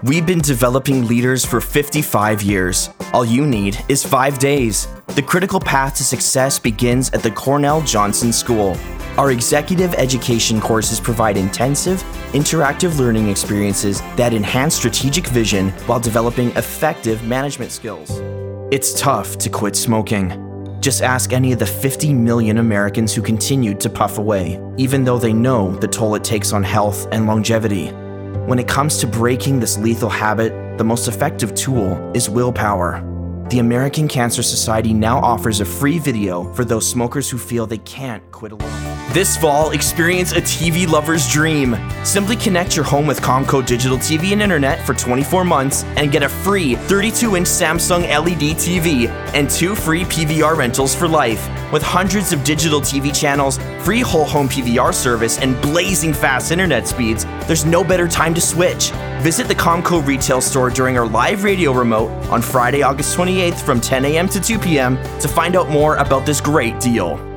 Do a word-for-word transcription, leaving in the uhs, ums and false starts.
We've been developing leaders for fifty-five years. All you need is five days. The critical path to success begins at the Cornell Johnson School. Our executive education courses provide intensive, interactive learning experiences that enhance strategic vision while developing effective management skills. It's tough to quit smoking. Just ask any of the fifty million Americans who continued to puff away, even though they know the toll it takes on health and longevity. When it comes to breaking this lethal habit, the most effective tool is willpower. The American Cancer Society now offers a free video for those smokers who feel they can't quit alone. This fall, experience a T V lover's dream. Simply connect your home with Comco Digital T V and Internet for twenty-four months and get a free thirty-two inch Samsung L E D T V and two free P V R rentals for life. With hundreds of digital T V channels, free whole home P V R service, and blazing fast internet speeds, there's no better time to switch. Visit the Comco retail store during our live radio remote on Friday, August twenty-eighth from ten a m to two p m to find out more about this great deal.